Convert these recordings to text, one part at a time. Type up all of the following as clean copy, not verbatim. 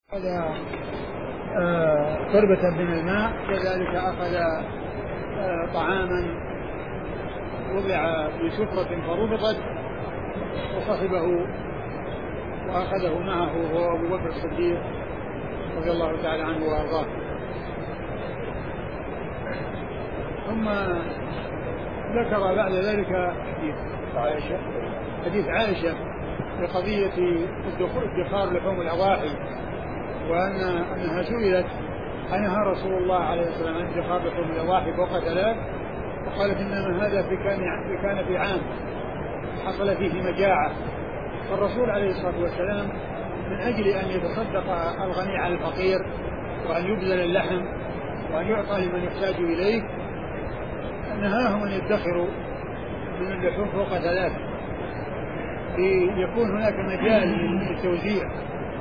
أخذ قربة من الماء، كذلك أخذ طعاما وضع في سفرة فربطت وصحبه وأخذه معه هو أبو بكر الصديق رضي الله تعالى عنه وأرضاه. ثم ذكر بعد ذلك حديث عائشة في قضية ادخار لحوم الأضاحي، وأنها سئلت عنها رسول الله عليه الصلاة والسلام عن ادخار لحوم الأضاحي فوق 3، وقالت إنما هذا كان في عام حصل فيه مجاعة، فالرسول عليه الصلاة والسلام من أجل أن يتصدق الغني على الفقير وأن يبذل اللحم وأن يعطى لمن يحتاج إليه نهاهم أن يدخروا من اللحوم فوق 3 ليكون هناك مجال للتوزيع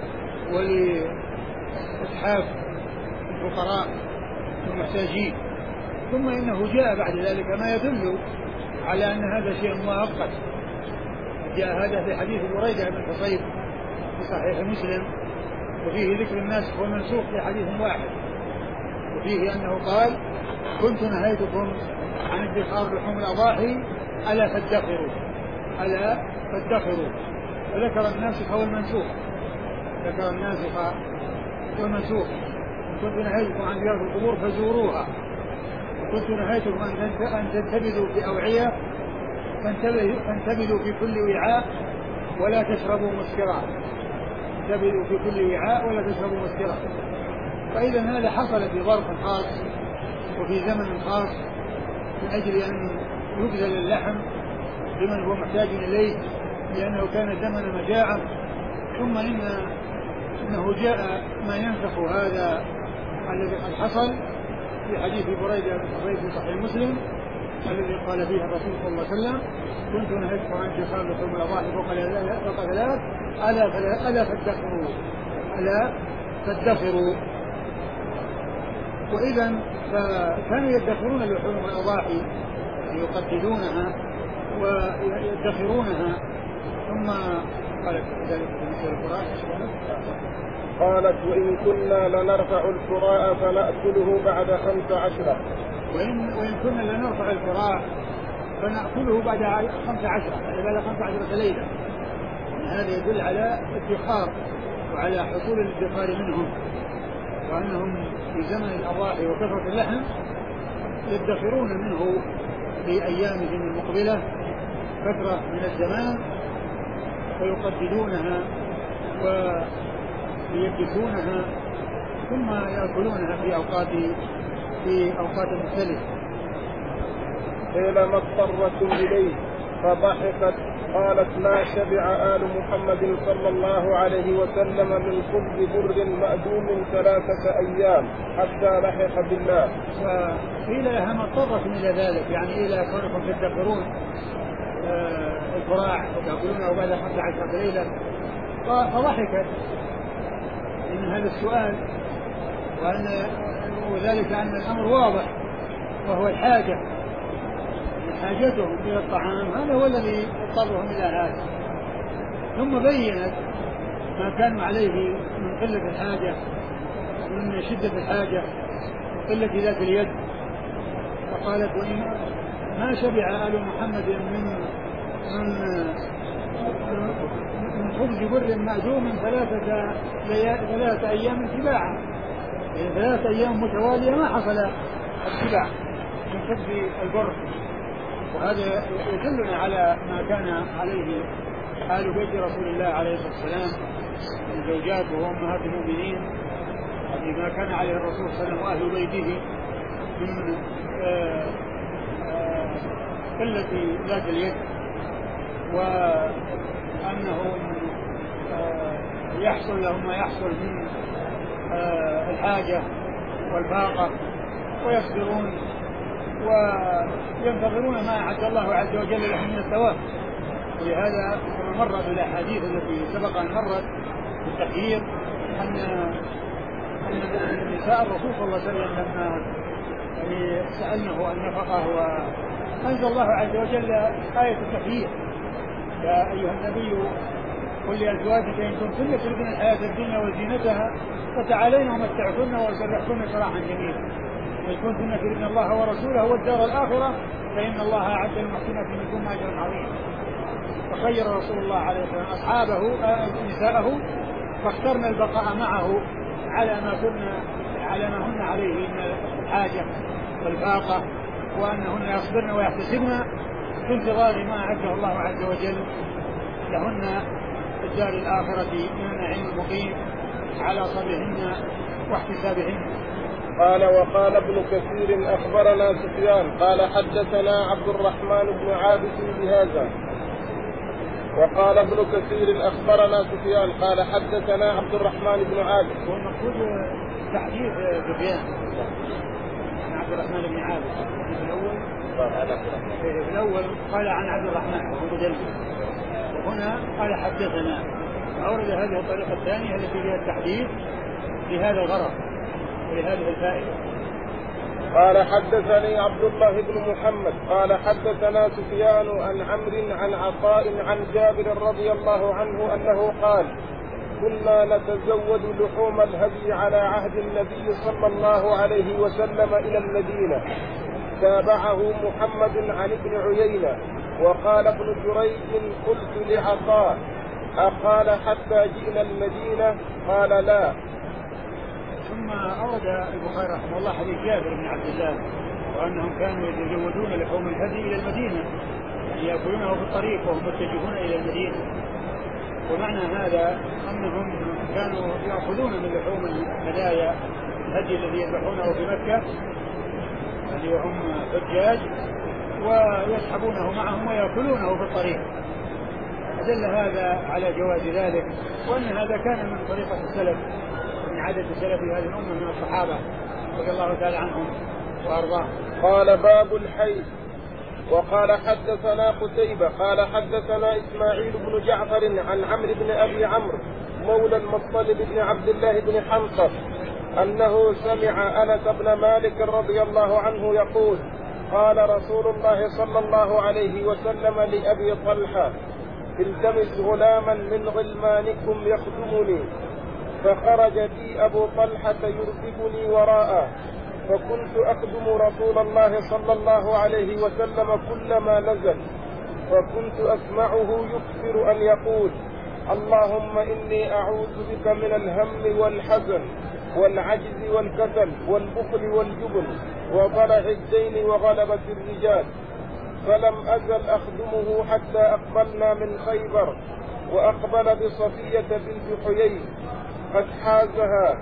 ولإسحاف الفقراء والمحتاجين. ثم إنه جاء بعد ذلك ما يدل على أن هذا شيء مؤقت. جاء هذا في حديث بريدة بن حصيب في صحيح مسلم، وفيه ذكر الناسخ والمنسوخ في حديث واحد، وفيه أنه قال: كنت نهيتكم عن ادخار لحوم الأضاحي ألا فادخروا، ألا فادخروا. فذكر الناسخ والمنسوخ، ذكر الناسخ والمنسوخ. كنت نهيتكم عن زيارة القبور فزوروها، وكنت نهيتكم أن تنتبذوا في أوعية فانتبذوا في كل وعاء ولا تشربوا مسكرا، انتبذوا في كل وعاء ولا تشربوا مسكرا. فإذا هذا حصل في ظرف خاص وفي زمن خاص من أجل أن يبذل اللحم لمن هو محتاج إليه، لأنه كان زمن مجاعة. ثم إنه جاء ما ينسخ هذا الذي قد حصل في حديث بريدة بن حصيب في صحيح مسلم الذي قال فيه الرسول صلى الله عليه وسلم: كنت نهيتكم عن ادخار لحوم الأضاحي فوق 3 ألا فادخروا، ألا فادخروا. وإذا فكانوا يدخرون لحوم الأضاحي، يقددونها ويدخرونها. ثم قالت ذلك في مثل القرآن، قالت: وإن كنا لنرفع الكراء فنأكله بعد 15. وإن كنا لنرفع الكراء فنأكله بعد 15، يعني بعد 15 ليلة. هذا يدل على الادخار وعلى حصول الادخار منهم، وأنهم في زمن الأضاحي وكثرة اللحم يدخرون منه في أيامهم المقبلة فترة من الزمان فيقددونها ويبدسونها ثم يأكلونها في أوقات مختلفة. قيل: ما اضطرتم إليه؟ فضحكت قالت: ما شبع آل محمد صلى الله عليه وسلم من خبز بر مأدوم 3 أيام حتى لحق بالله. فقيل لها: ما اضطرتم إلى ذلك؟ يعني إلى كونكم تدخرون الفراع وتأكلونه بعد 15 ليلة. فضحكت من هذا السؤال، وذلك أن الأمر واضح وهو الحاجة، حاجتهم إلى الطعام، هذا هو الذي اضطرهم إلى هذا. ثم بينت ما كانوا عليه من قلة الحاجة، من شدة الحاجة، قلة ذات اليد. فقالت: وإن ما شبع آل محمد من خبز بر مأدوم 3 أيام تباعا، يعني 3 أيام متوالية ما حصل التباع من خبز البر. وهذا يدلنا على ما كان عليه آل بيت رسول الله عليه الصلاة والسلام من زوجات وأمهات المؤمنين، يعني ما كان عليه الرسول صلى الله عليه وسلم وأهل بيته من قلة ذات اليد، وأنهم يحصل لهم ما يحصل من الحاجة والفاقة، ويصبرون وينتظرون ما أعد الله عز وجل لهم من الثواب. ولهذا كما مر بالأحاديث التي سبق أن مرت بالتخيير أن نساء الرسول صلى الله عليه وسلم لما سألنه النفقة وأنزل الله عز وجل آية التخيير: يا أيها النبي قل لأزواجك إن كنتن تردن الحياة الدنيا وزينتها فتعالين ومتعكن وسرحكن سراحا جميلا وإن كنتن تردن الله ورسوله والدار الآخرة فإن الله أعد للمحسنات منكم أجرا عظيما. فخير رسول الله عليه الصلاة والسلام أصحابه نساءه فاخترن البقاء معه على ما هن عليه من الحاجة والفاقة وأنهن يصبرن ويحتسبن في انتظار ما أعده الله عز وجل لهن في الدار الآخرة من النعيم المقيم على صبرهن واحتسابهن. قال وقال ابن كثير أخبرنا سفيان قال حدثنا عبد الرحمن بن عابس بهذا. وقال ابن كثير أخبرنا سفيان قال حدثنا عبد الرحمن بن عابس. والمقصود تحديث سفيان عن عبد الرحمن بن عابس في الأول قال عن عبد الرحمن وهو مدلس وهنا قال حدثنا أورد هذه الطريقة الثانية التي فيها التحديث لهذا الغرض ولهذه الفائدة. قال حدثني عبد الله بن محمد قال حدثنا سفيان عن عمرو عن عطاء عن جابر رضي الله عنه أنه قال كنا نتزود لحوم الهدي على عهد النبي صلى الله عليه وسلم إلى المدينة. تابعه محمد عن ابن عيينة. وقال ابن جريج قلت لعطاء أقال حتى جئنا المدينة قال لا. ثم أورد البخاري رحمه الله حديث جابر بن عبد الله وأنهم كانوا يتزودون لحوم الهدي إلى المدينة يعني يأكلونه في الطريق وهم متجهون إلى المدينة. ومعنى هذا أنهم كانوا يأخذون من لحوم الهدايا الهدي الذي يذبحونه في مكة الذي هم حجاج ويسحبونه معهم ويأكلونه في الطريق. دل هذا على جواز ذلك وأن هذا كان من طريقة السلف من عادة السلف هذه الأمة من الصحابة رضي الله تعالى عنهم وأرضاهم. قال باب الحي. وقال حدثنا قتيبة قال حدثنا إسماعيل بن جعفر عن عمرو بن أبي عمرو مولى المطلب بن عبد الله بن حنطب أنه سمع أنس بن مالك رضي الله عنه يقول قال رسول الله صلى الله عليه وسلم لأبي طلحة التمس غلاما من غلمانكم يخدمني. فخرج بي أبو طلحة يركبني وراءه فكنت أخدم رسول الله صلى الله عليه وسلم كلما نزل فكنت أسمعه يكثر أن يقول اللهم إني أعوذ بك من الهم والحزن والعجز والكسل والبخل والجبن وضلع الدين وغلبة الرجال. فلم أزل أخدمه حتى أقبلنا من خيبر وأقبل بصفية بنت حيي قد حازها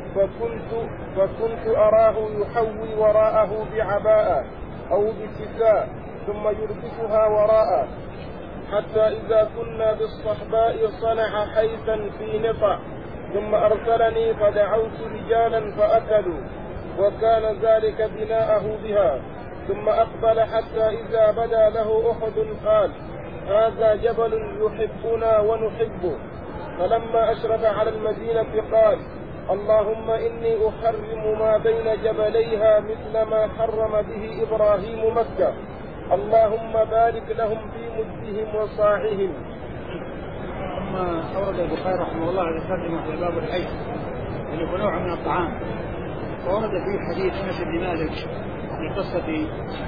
فكنت أراه يحوي وراءه بعباءة أو بكساء ثم يربطها وراءه حتى إذا كنا بالصحباء صنع حيثا في نطع ثم أرسلني فدعوت رجالا فأكلوا وكان ذلك بناءه بها. ثم أقبل حتى إذا بدا له أحد قال هذا جبل يحبنا ونحبه. فلما أشرف على المدينة قال اللهم إني أحرم ما بين جبليها مثل ما حرم به إبراهيم مكة. اللهم بارك لهم في مدهم وصاعهم. ثم أورد البخاري رحمه الله الترجمة في باب الحي اللي هو نوع من الطعام. وورد فيه حديث أنس بن مالك في قصة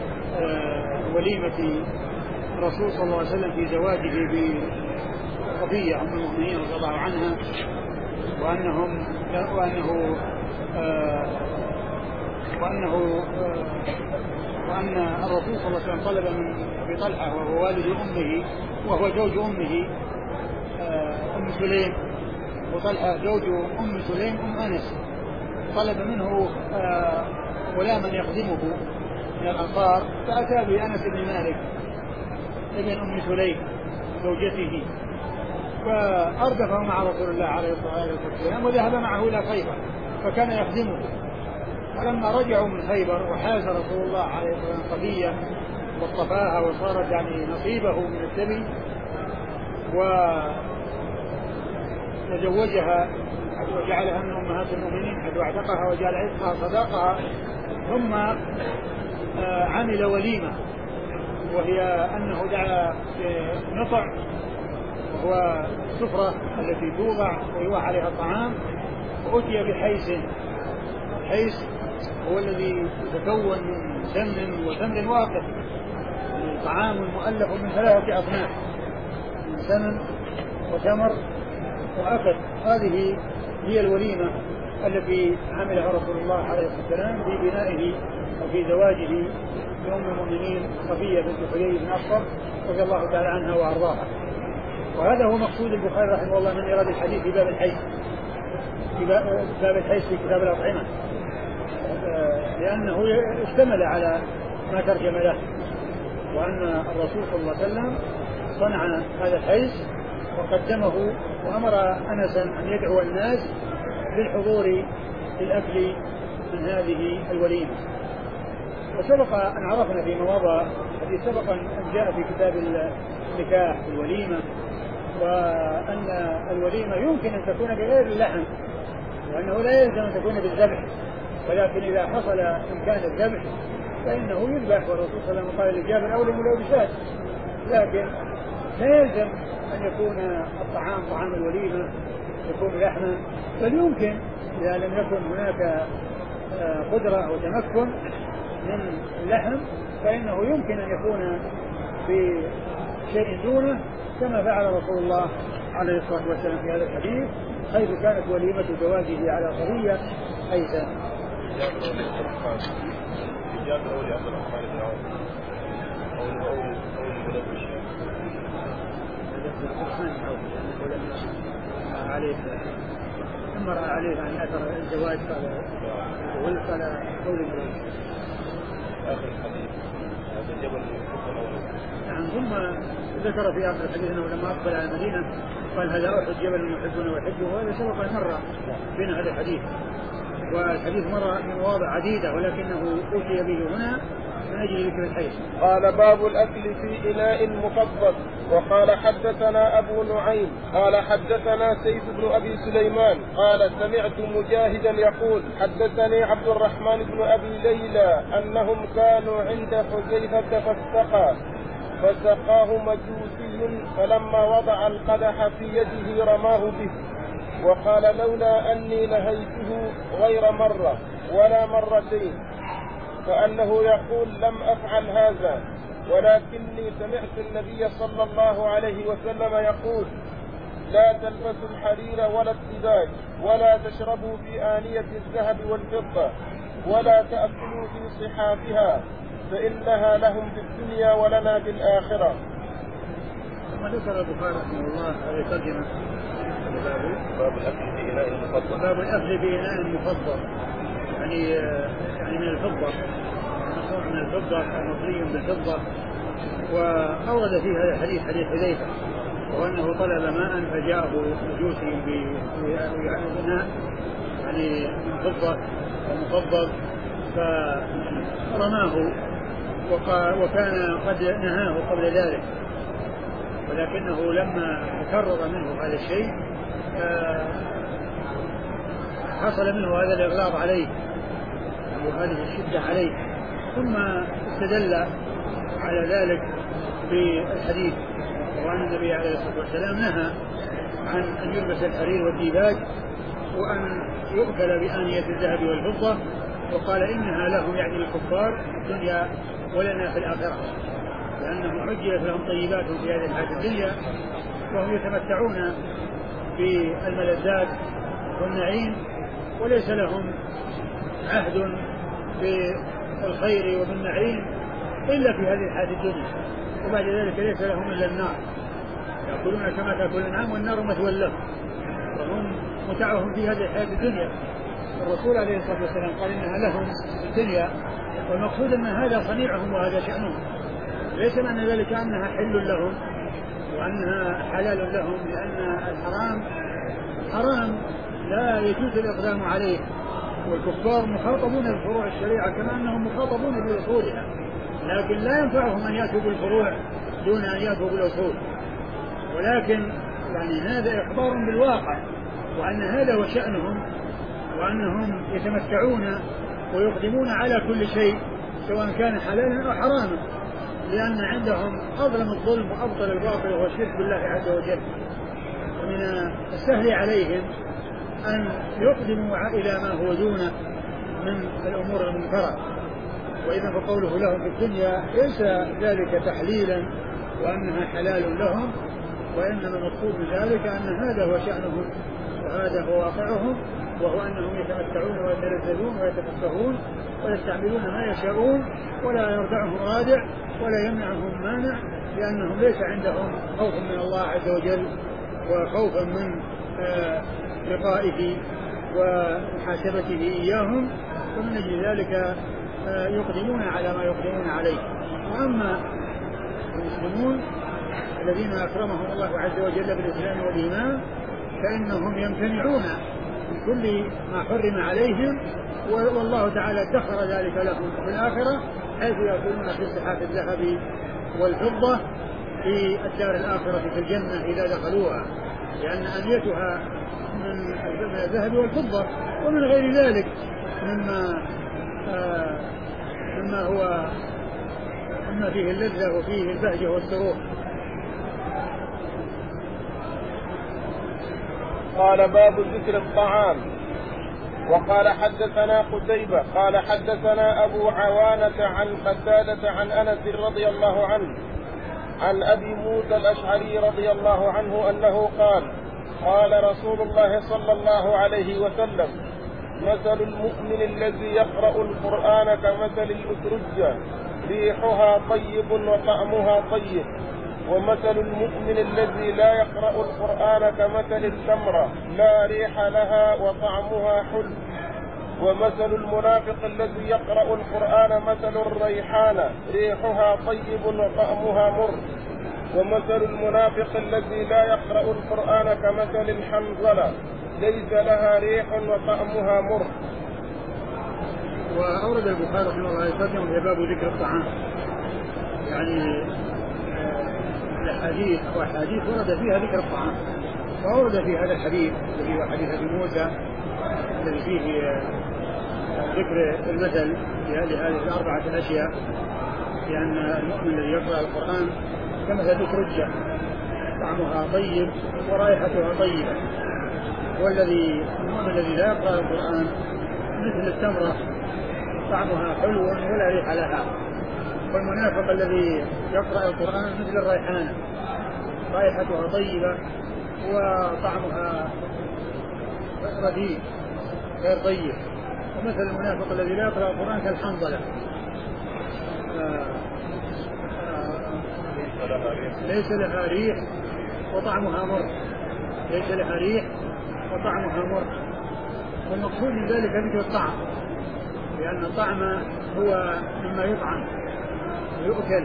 وليمة الرسول صلى الله عليه وسلم في زواجه بصفية أم المؤمنين رضي الله عنها وأن الرسول صلى الله عليه وسلم طلب من أبي طلحة وهو والد أمه وهو زوج أمه أم سليم وطلحة زوج أم سليم أم أنس طلب منه غلاما يخدمه من الأنصار فأتى بأنس بن مالك ابن أم سليم زوجته فأردفه مع رسول الله عليه الصلاة والسلام وذهب معه إلى خيبر فكان يخدمه. فلما رجعوا من خيبر وحاز رسول الله عليه الصلاة والسلام صبية واصطفاها وصارت يعني نصيبه من السبي وتزوجها وجعلها من أمهات المؤمنين حيث اعتقها وجعل عتقها صداقها ثم عمل وليمة وهي أنه دعا بنطع هو السفرة التي توضع ويوضع عليها الطعام، وأتي بحيس. الحيس هو الذي يتكون من سمن وتمر واقف، الطعام المؤلف من 3 أصناف، من سمن وتمر وأكل. هذه هي الوليمة التي عملها رسول الله عليه الصلاة والسلام في بنائه وفي زواجه بأم المؤمنين صفية بنت حيي بن أخطب رضي الله تعالى عنها وأرضاها. وهذا هو مقصود البخاري رحمه الله من إيراد الحديث في باب الحيث، في باب الحيث في كتاب الأطعمة، لأنه اشتمل على ما ترجم له، وأن الرسول صلى الله عليه وسلم صنع هذا الحيث وقدمه، وأمر أنسا أن يدعو الناس للحضور للأكل من هذه الوليمة. وسبق أن عرفنا في مواضع الذي سبق أن جاء في كتاب النكاح الوليمة، وأن الوليمة يمكن أن تكون بغير اللحم، وأنه لا يلزم أن تكون بالذبح، ولكن إذا حصل إمكان الذبح فإنه يذبح. والرسول صلى الله عليه وسلم قال للجابر أولم ولو بشاة، لكن لا يلزم أن يكون الطعام طعام الوليمة يكون لحما، بل يمكن إذا لم يكن هناك قدرة أو تمكن من اللحم فإنه يمكن أن يكون بشيء دونه، كما فعل رسول الله عليه الصلاة والسلام في هذا الحديث، حيث كانت وليمة زواجه على صبية أيسا. عليه أمر عليه أن أثر الزواج قال قول المرأة آخر الحديث هذا جبل نعم. ثم ذكر في آخر الحديث أنه لما أقبل على المدينة قال هذا أحد جبل يحبنا ويحبه، وهذا سبق مرة بين هذا الحديث، والحديث مر من مواضع عديدة ولكنه أوتي به هنا من أجل ذكر الحديث. قال باب الأكل في إناء مفضل. وقال حدثنا أبو نعيم قال حدثنا سيف بن أبي سليمان قال سمعت مجاهدا يقول حدثني عبد الرحمن بن أبي ليلى أنهم كانوا عند حذيفة فسقاه مجوسي، فلما وضع القدح في يده رماه به، وقال لولا أني نهيته غير مرة ولا مرتين، فأنه يقول لم أفعل هذا، ولكني سمعت النبي صلى الله عليه وسلم يقول لا تلبسوا الحرير ولا الدباج، ولا تشربوا في آنية الذهب والفضة، ولا تأكلوا في صحافها، فإنها لهم في الدنيا ولنا في الآخرة. ثم ذكر البخاري رحمه الله هذه ترجمة باب الأكل في إناء مفضل. باب الأكل في إناء مفضل، يعني من الفضة، مصنوع من الفضة مطلي بالفضة. وأورد فيه هذا الحديث حديث حذيفة، وأنه طلب ماء فجاءه مجوسي بإناء يعني من فضة ومفضل فرماه، وكان قد نهاه قبل ذلك، ولكنه لما تكرر منه هذا الشيء حصل منه هذا الإغلاظ عليه وهذه الشدة عليه، ثم استدل على ذلك بالحديث، وأن النبي عليه الصلاة والسلام نهى عن أن يلبس الحرير والديباج وأن يؤكل بآنية الذهب والفضة، وقال إنها لهم يعني الكفار في الدنيا ولنا في الآخرة، لأنهم عجلت لهم طيبات في هذه الحياة الدنيا، وهم يتمتعون بالملذات والنعيم، وليس لهم عهد بالخير وبالنعيم إلا في هذه الحياة الدنيا، وبعد ذلك ليس لهم إلا النار، يأكلون كما تأكل الأنعام والنار مثوى لهم، وهم متعهم في هذه الحياة الدنيا. الرسول عليه الصلاة والسلام قال إنها لهم في الدنيا، والمقصود أن هذا صنيعهم وهذا شأنهم، ليس معنى ذلك أنها حل لهم وأنها حلال لهم، لأن الحرام حرام لا يجوز الإقدام عليه، والكفار مخاطبون بفروع الشريعة كما أنهم مخاطبون بأصولها، لكن لا ينفعهم أن يأتوا بالفروع دون أن يأتوا بالأصول، ولكن يعني هذا إخبار بالواقع، وأن هذا هو شأنهم، وأنهم يتمتعون ويقدمون على كل شيء سواء كان حلالا أو حراما، لأن عندهم أظلم الظلم وأبطل الباطل وهو الشرك بالله عز وجل، من السهل عليهم أن يقدموا إلى ما هو دونه من الأمور المنكرة. وإذا فقوله لهم في الدنيا ليس ذلك تحليلا وأنها حلال لهم، وإنما المقصود من ذلك أن هذا هو شأنهم وهذا هو واقعهم، وهو أنهم يتمتعون ويتلذذون ويتفكهون ويستعملون ما يشاءون، ولا يردعهم رادع ولا يمنعهم مانع، لأنهم ليس عندهم خوف من الله عز وجل وخوفا من لقائه ومحاسبته إياهم، ومن أجل ذلك يقدمون على ما يقدمون عليه. وأما المسلمون الذين أكرمهم الله عز وجل بالإسلام والإيمان فإنهم يمتنعون من كل ما حرم عليهم، والله تعالى ادخر ذلك لهم في الآخرة، حيث يأكلون في صحاف الذهب والفضة في الدار الآخرة في الجنة إذا دخلوها، لأن أنيتها من الذهب والفضة ومن غير ذلك مما هو مما فيه اللذة وفيه البهجة والسرور. قال باب ذكر الطعام. وقال حدثنا قتيبة قال حدثنا أبو عوانة عن قتادة عن أنس رضي الله عنه عن أبي موسى الأشعري رضي الله عنه أنه قال قال رسول الله صلى الله عليه وسلم مثل المؤمن الذي يقرأ القرآن كمثل الأترجة ريحها طيب وطعمها طيب، ومثل المؤمن الذي لا يقرأ القرآن كمثل التمرة لا ريح لها وطعمها حلو، ومثل المنافق الذي يقرأ القرآن مثل الريحانة ريحها طيب وطعمها مر، ومثل المنافق الذي لا يقرأ القرآن كمثل الحنظلة ليس لها ريح وطعمها مر. وأورد البخاري رحمه الله يترجم في باب ذكر الطعام، يعني الحديث وحديث ورد فيها ذكر الطعام، وأورد في هذا الحديث الذي هو حديث أبي موسى الذي فيه ذكر المثل لهذه الأربعة الأشياء، لأن المؤمن الذي يقرأ القرآن كمثل أترجة طعمها طيب ورائحتها طيبة، والذي المؤمن الذي لا يقرأ القرآن مثل التمرة طعمها حلو ولا ريح لها، والمنافق الذي يقرأ القرآن مثل الريحانة رائحتها طيبة وطعمها رديء غير طيب، ومثل المنافق الذي لا يقرأ القرآن كالحنظلة ليس لها ريح وطعمها مر، ليس لها ريح وطعمها مر. والمقصود من ذلك ذكر الطعم، لأن الطعم هو مما يطعم ويؤكل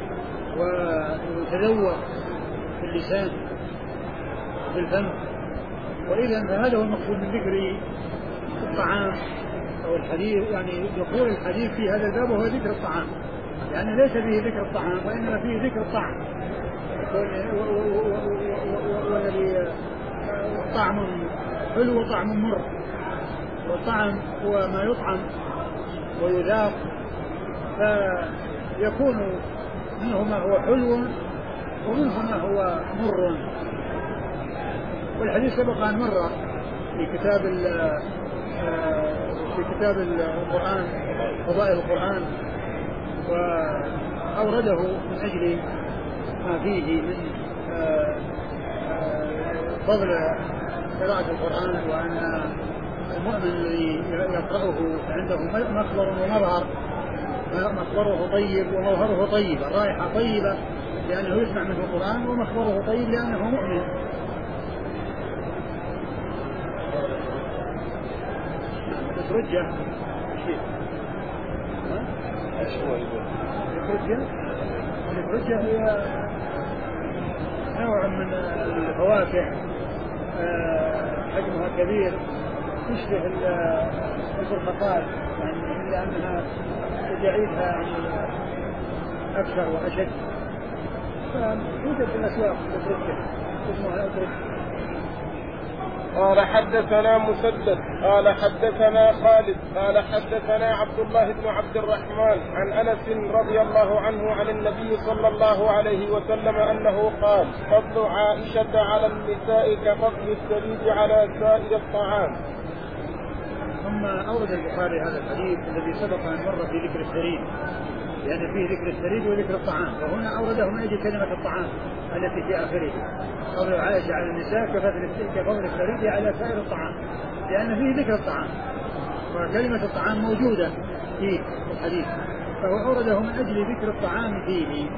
ويتذوق في اللسان وفي الفم، وإذا فهذا هو المقصود من ذكر الطعام أو الحديث، يعني دخول الحديث في هذا الباب وهو ذكر الطعام، يعني ليس فيه ذكر الطعام وإنما فيه ذكر الطعم، والذي طعم حلو وطعم مر، والطعم هو ما يطعم ويذاق، فيكون منه ما هو حلو ومنه ما هو مر. والحديث سبق أن مر في كتاب القرآن فضائل القرآن، وأورده من أجل ما فيه من فضل قراءة القرآن، وأن المؤمن الذي يقرأه عنده مخبر ومظهر، مخبره طيب ومظهره طيب، الرائحة طيبة لأنه يسمع منه القرآن، ومخبره طيب لأنه مؤمن. الرجة الرجة هي نوع من الفواكه حجمها كبير تشبه البرتقال، يعني لأنها تجاعيدها يعني أكثر وأشد، فتوجد في الأسواق الأترجة اسمها الأترجة. قال حدثنا مسدد قال حدثنا خالد قال حدثنا عبد الله بن عبد الرحمن عن أنس رضي الله عنه عن النبي صلى الله عليه وسلم أنه قال: فضل عائشة على النساء كفضل الثريد على سائر الطعام. ثم أورد البخاري هذا الحديث الذي سبق أن مر في ذكر الثريد، لأن فيه ذكر الثريد وذكر الطعام، وهنا أورده من أجل كلمة الطعام التي في آخره: فضل عائشة على النساء كفضل الثريد على سائر الطعام، لأن فيه ذكر الطعام، وكلمة الطعام موجودة في الحديث، فهو أورده من أجل ذكر الطعام فيه.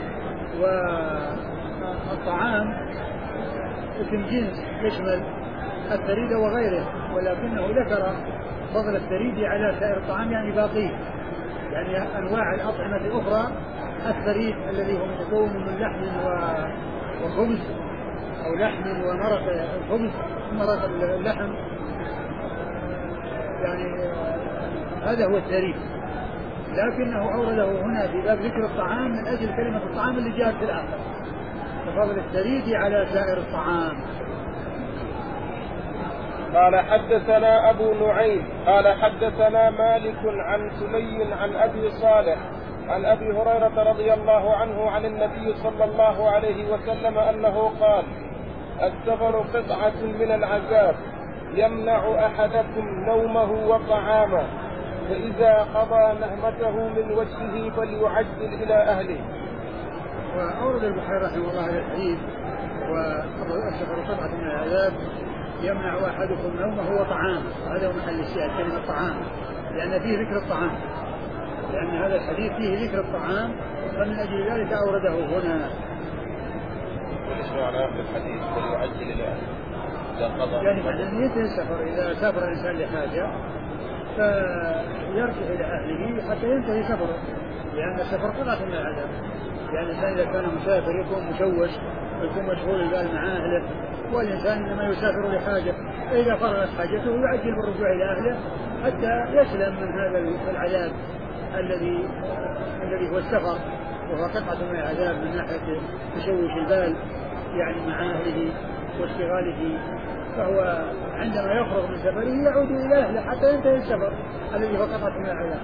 والطعام اسم جنس يشمل الثريد وغيره، ولكنه ذكر فضل الثريد على سائر الطعام، يعني باقيه، يعني أنواع الأطعمة الأخرى. الثريد الذي هو مكون من لحم وخبز، أو لحم ومرق الخبز، مرق اللحم، يعني هذا هو الثريد، لكنه أورده هنا في باب ذكر الطعام من أجل كلمة الطعام اللي جاءت في الآخر: فضل الثريد على سائر الطعام. قال حدثنا أبو نعيم قال حدثنا مالك عن سلي عن أبي صالح عن أبي هريرة رضي الله عنه عن النبي صلى الله عليه وسلم أنه قال: السفر قطعة من العذاب يمنع أحدكم نومه وطعامه، فإذا قضى نهمته من وجهه فليعجل إلى أهله. وأورد البخاري رحمه الله هذا الحديث: والسفر قطعة من العذاب يمنع أحدكم نومه وطعامه، وهذا هو محل الشاهد كلمة طعام، لأن فيه ذكر الطعام، لأن هذا الحديث فيه ذكر الطعام، فمن أجل ذلك أورده هنا. وليش على آخر الحديث فليعجل إلى أهله؟ يعني معنى أن ينتهي السفر، إذا سافر الإنسان لحاجة فيرجع إلى أهله حتى ينتهي سفره، لأن السفر قطعة من العذاب. يعني الإنسان إذا كان مسافر يكون مشوش ويكون مشغول البال مع أهله، والإنسان إنما يسافر لحاجة، فإذا فرغت حاجته يعجل بالرجوع إلى أهله حتى يسلم من هذا العذاب الذي هو السفر، وهو قطعة من العذاب من ناحية تشوش البال يعني مع أهله واشتغاله. فهو عندما يفرغ من سفره يعود إلى أهله حتى ينتهي السفر الذي هو قطعة من العذاب.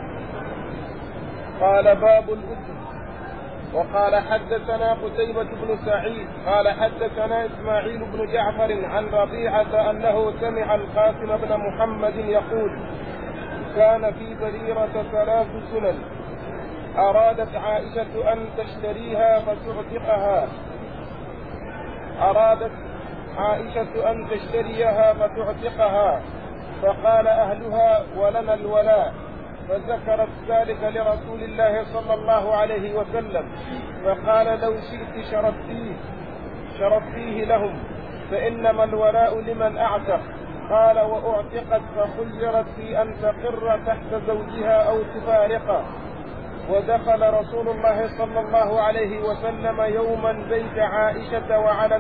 قال: باب الأذن. وقال حدثنا قتيبة بن سعيد قال حدثنا إسماعيل بن جعفر عن ربيعة أنه سمع القاسم بن محمد يقول: كان في بريرة 3 سنن أرادت عائشة أن تشتريها فتعتقها، فقال أهلها: ولنا الولاء. فذكرت ذلك لرسول الله صلى الله عليه وسلم، فقال: لو شئت شرطيه لهم، فإنما الولاء لمن أعتق. قال: وأعتقت فخيرت في أن تقر تحت زوجها أو تفارقه. ودخل رسول الله صلى الله عليه وسلم يوما بيت عائشة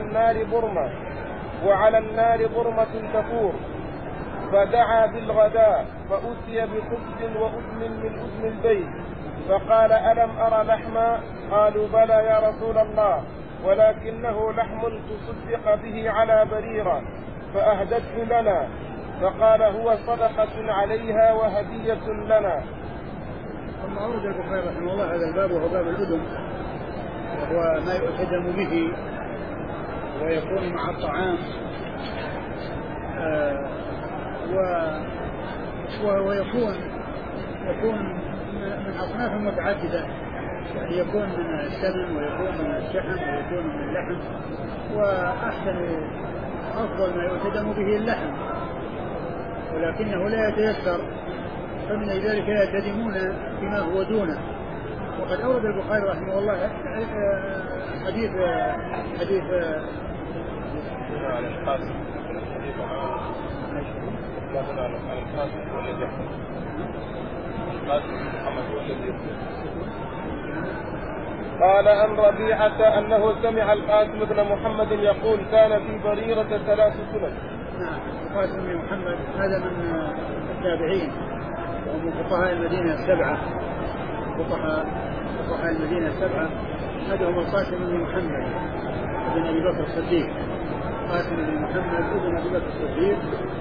وعلى النار برمة تفور، فدعا بالغداء، فأتي بخبز وأذن من أذن البيت، فقال: ألم أرى لحما؟ قالوا: بلى يا رسول الله، ولكنه لحم تصدق به على بريرة، فأهدته لنا. فقال: هو صدقة عليها وهدية لنا. ثم أورد البخاري رحمه الله هذا الباب، وهو باب الأذن، وهو ما يؤتدم به ويكون مع الطعام، ويكون من أصناف متعددة، يعني يكون من السمن ويكون من الشحم ويكون من اللحم، أفضل ما يؤتدم به اللحم، ولكنه لا يتيسر، فمن ذلك يعتدمون بما هو دونه. وقد أورد البخاري رحمه الله حديث قال عن ربيعة أنه سمع القاسم بن محمد يقول: كان في بريرة 3 سنن. نعم، القاسم بن محمد هذا من التابعين، ومن فقهاء المدينة 7، فقهاء المدينة 7، هذا هو القاسم بن محمد بن أبي بكر الصديق، قاسم بن محمد ابن أبي بكر الصديق،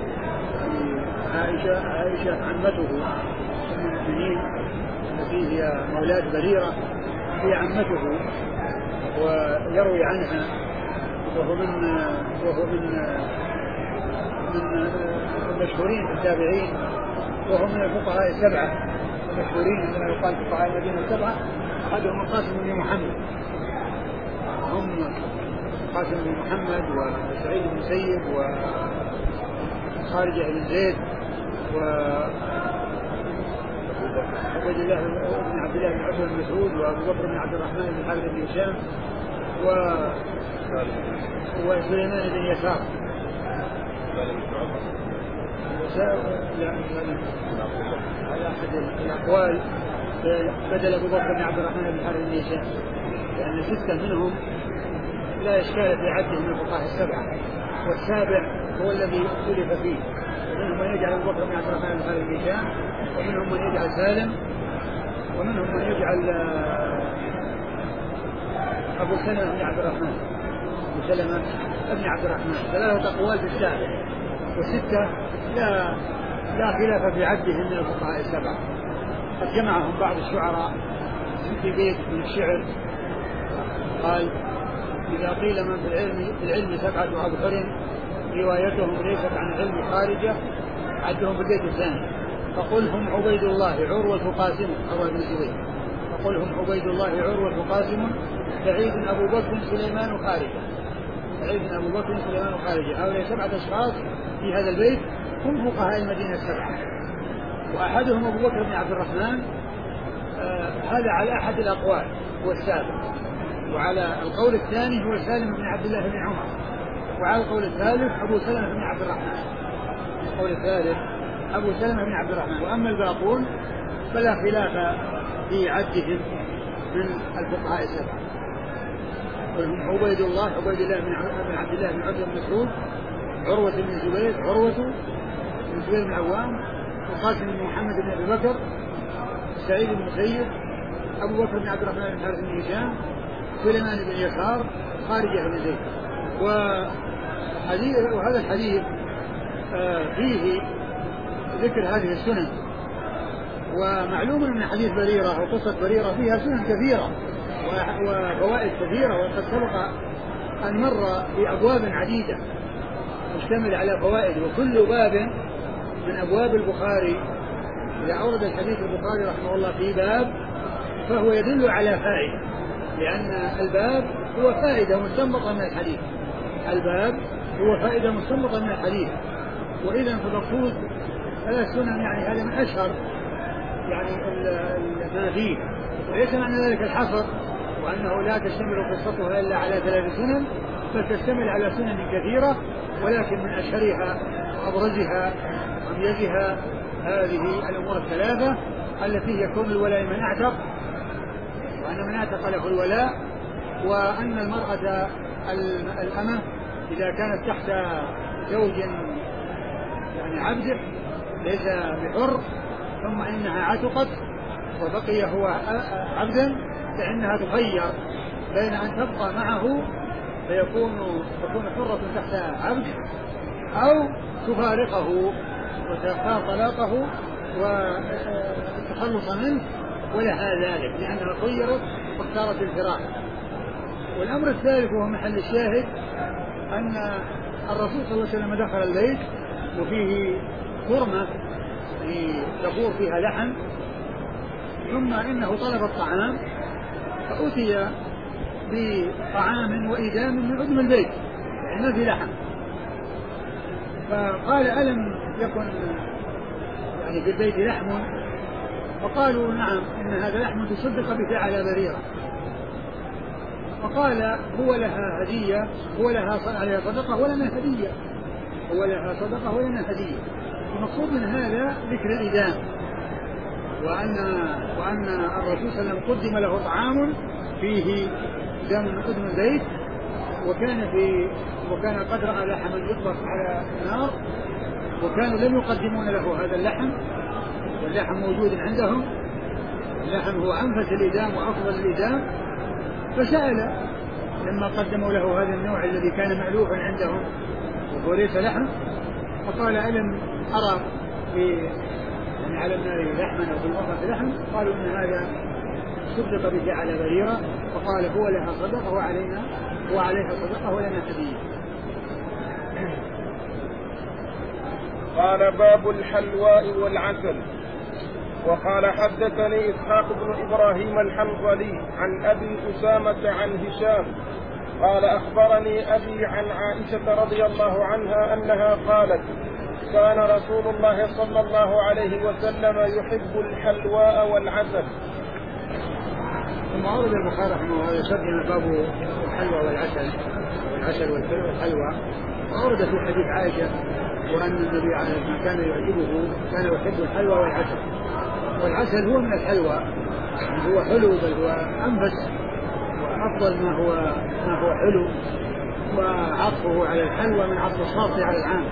عائشة عمته أم المؤمنين التي هي مولاة بريرة، هي عمته ويروي عنها، وهو من المشهورين في التابعين، وهو من الفقهاء السبعة المشهورين عندما يقال فقهاء المدينة السبعة. أحدهم قاسم بن محمد، هم قاسم بن محمد وسعيد بن المسيب وخارجة بن زيد وعبد الله بن عبد الله بن عتبة بن مسعود وأبو بكر بن عبد الرحمن بن حارث بن هشام وسليمان بن يسار. على أحد الأقوال بدل أبو بكر بن عبد الرحمن بن حارث بن هشام، لأن 6 منهم لا إشكال في عدهم من الفقهاء السبعة، والسابع هو الذي اختلف فيه، ومنهم من يجعل أبو بكر بن عبد الرحمن بن حارث بن هشام، ومنهم من يجعل سالم، ومنهم من يجعل أبو سلمة بن عبد الرحمن، أبو سلمة بن عبد الرحمن. 3 أقوال في السابع، و6 لا خلاف في عدهم من الفقهاء السبعة. قد جمعهم بعض الشعراء في بيت من الشعر قال: إذا قيل من في العلم 7 أبحر روايتهم ليست عن العلم خارجة، عدهم في البيت الثاني، فقل هم عبيد الله عروة قاسم، أبو بن زبير، فقل هم عبيد الله عروة قاسم، سعيد أبو بكر سليمان خارجة، سعيد أبو بكر سليمان خارجة. هؤلاء 7 أشخاص في هذا البيت هم فقهاء المدينة السبعة، وأحدهم أبو بكر بن عبد الرحمن. هذا على أحد الأقوال هو السابق، وعلى القول الثاني هو سالم بن عبد الله بن عمر، وعلى القول الثالث أبو سلمة بن عبد الرحمن، القول الثالث أبو سلمة بن عبد الرحمن. وأما الباقون فلا خلاف في عدهم من الفقهاء السبعة، وهم عبيد الله بن عبد الله بن عتبة بن مسعود، عروة بن زبير بن العوام، وقاسم بن محمد بن أبي بكر، سعيد بن المسيب، أبو بكر بن عبد الرحمن بن حارث بن هشام، سليمان بن يسار، خارجة بن زيد. وهذا الحديث فيه ذكر هذه السنن، ومعلوم أن حديث بريرة وقصة بريرة فيها سنن كثيرة وفوائد كثيرة، وقد سبق أن مر في أبواب عديدة مشتمل على فوائد، وكل باب من أبواب البخاري إذا أورد الحديث البخاري رحمه الله في باب فهو يدل على فائدة، لأن الباب هو فائدة مستنبطة من الحديث، الباب هو فائدة مستنبطة من الحديث. وإذا فالمقصود 3 سنن، يعني هذا من أشهر يعني ما فيه، وليس معنى ذلك الحصر وأنه لا تشتمل قصتها إلا على 3 سنن، فتشتمل على سنن كثيرة، ولكن من أشهرها وأبرزها وأميزها هذه الأمور 3 التي هي كون الولاء من أعتق، وأن من أعتق له الولاء، وأن المرأة الأمة إذا كانت تحت زوج يعني عبد ليس بحر ثم إنها عتقت وبقي هو عبدا، فإنها تخير بين أن تبقى معه تكون حرة تحت عبد، أو تفارقه وتختار طلاقه والتخلص منه، ولها ذلك لأنها خيرت واختارت الفراق. والأمر الثالث وهو محل الشاهد أن الرسول صلى الله عليه وسلم دخل البيت وفيه كرمة تفور فيها لحم، ثم إنه طلب الطعام فأتي بطعام وإدام من عدم البيت، يعني ما في لحم، فقال: ألم يكن يعني في البيت لحم؟ فقالوا: نعم، إن هذا لحم تصدق به على بريرة. فقال: هو لها هدية، هو لها عليها صدقة ولنا هدية، هو لها صدقة ولنا هدية. المقصود من هذا ذكر الإدام، وأن الرسول صلى الله عليه وسلم قدم له طعام فيه دم من قدم البيت، وكان قد رأى لحما يطبخ على النار، وكانوا لم يقدمون له هذا اللحم، واللحم موجود عندهم، اللحم هو أنفس الإدام وأفضل الإدام. فسأل لما قدموا له هذا النوع الذي كان مألوفا عندهم وهو ليس لحم، فقال ألم أرى في يعني على النار لحما أو في الأرض لحم؟ قالوا إن هذا صدق به على بريرة، فقال هو لها صدقة وعليها صدقة ولنا هدية. قال باب الحلواء والعسل. وقال حدثني إسحاق بن إبراهيم الحنظلي عن أبي أسامة عن هشام قال أخبرني أبي عن عائشة رضي الله عنها أنها قالت كان رسول الله صلى الله عليه وسلم يحب الحلواء والعسل. ثم أورد البخاري رحمه الله يشرح باب الحلوى والعسل والحلوى، وأورد في حديث عائشة وأن النبي عليه الصلاة والسلام كان يعجبه كان يحب الحلوى والعسل. والعسل هو من الحلوى، هو حلو بل هو أنفس وأفضل ما هو حلو، وعطفه على الحلوى من عطف الصافي على العام.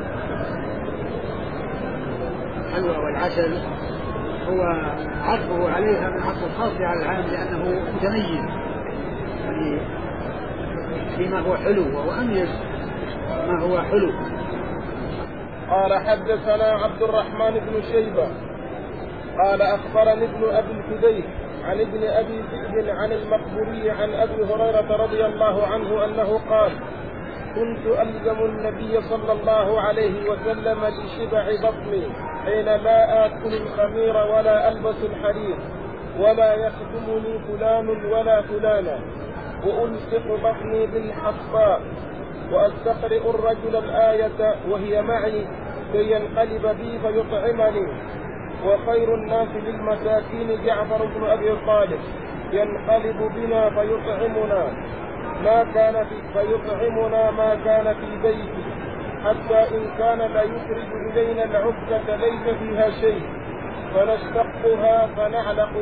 الحلوى والعسل هو عطفه عليها من عطف الصافي على العام لأنه متميز يعني فيما هو حلو وهو أميز ما هو حلو. قال حدثنا عبد الرحمن بن شيبة قال أخبرني ابن أبي الفديك عن ابن أبي ذئب عن المقبوري عن أبي هريرة رضي الله عنه أنه قال كنت ألزم النبي صلى الله عليه وسلم لشبع بطني حين لا آكل الخمير ولا ألبس الحرير ولا يخدمني فلان ولا فلانا وألصق بطني بالحصباء وأستقرئ الرجل الآية وهي معي كي ينقلب بي فيطعمني وخير الناس للمساكين جعفر بن أبي طالب ينقلب بنا فيطعمنا ما كان في بيتي حتى إن كان لا يخرج إلينا العكة ليس فيها شيء فنشتقها فنلعق